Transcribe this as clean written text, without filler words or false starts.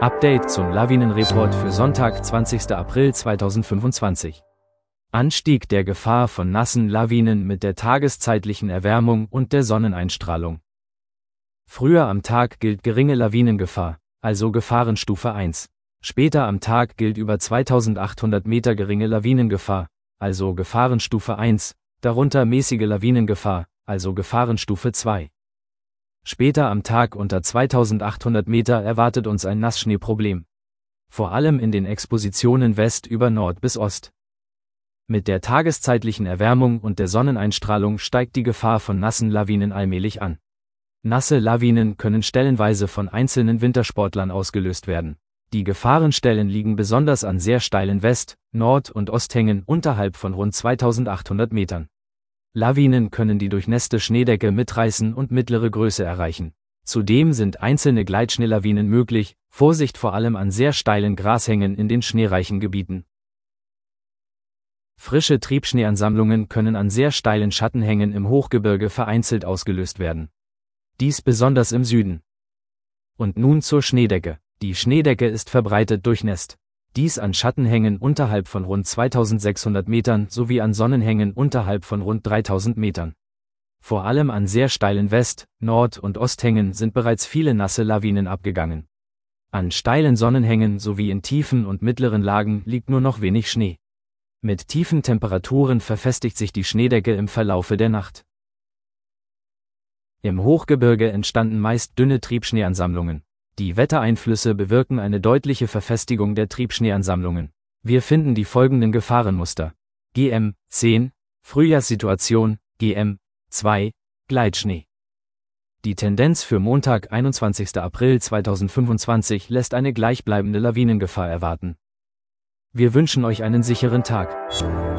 Update zum Lawinenreport für Sonntag, 20. April 2025. Anstieg der Gefahr von nassen Lawinen mit der tageszeitlichen Erwärmung und der Sonneneinstrahlung. Früher am Tag gilt geringe Lawinengefahr, also Gefahrenstufe 1. Später am Tag gilt über 2800 Meter geringe Lawinengefahr, also Gefahrenstufe 1, darunter mäßige Lawinengefahr, also Gefahrenstufe 2. Später am Tag unter 2800 Meter erwartet uns ein Nassschneeproblem. Vor allem in den Expositionen West über Nord bis Ost. Mit der tageszeitlichen Erwärmung und der Sonneneinstrahlung steigt die Gefahr von nassen Lawinen allmählich an. Nasse Lawinen können stellenweise von einzelnen Wintersportlern ausgelöst werden. Die Gefahrenstellen liegen besonders an sehr steilen West-, Nord- und Osthängen unterhalb von rund 2800 Metern. Lawinen können die durchnässte Schneedecke mitreißen und mittlere Größe erreichen. Zudem sind einzelne Gleitschneelawinen möglich, Vorsicht vor allem an sehr steilen Grashängen in den schneereichen Gebieten. Frische Triebschneeansammlungen können an sehr steilen Schattenhängen im Hochgebirge vereinzelt ausgelöst werden. Dies besonders im Süden. Und nun zur Schneedecke. Die Schneedecke ist verbreitet durchnässt. Dies an Schattenhängen unterhalb von rund 2600 Metern sowie an Sonnenhängen unterhalb von rund 3000 Metern. Vor allem an sehr steilen West-, Nord- und Osthängen sind bereits viele nasse Lawinen abgegangen. An steilen Sonnenhängen sowie in tiefen und mittleren Lagen liegt nur noch wenig Schnee. Mit tiefen Temperaturen verfestigt sich die Schneedecke im Verlaufe der Nacht. Im Hochgebirge entstanden meist dünne Triebschneeansammlungen. Die Wettereinflüsse bewirken eine deutliche Verfestigung der Triebschneeansammlungen. Wir finden die folgenden Gefahrenmuster. GM10, Frühjahrssituation, GM2, Gleitschnee. Die Tendenz für Montag, 21. April 2025 lässt eine gleichbleibende Lawinengefahr erwarten. Wir wünschen euch einen sicheren Tag.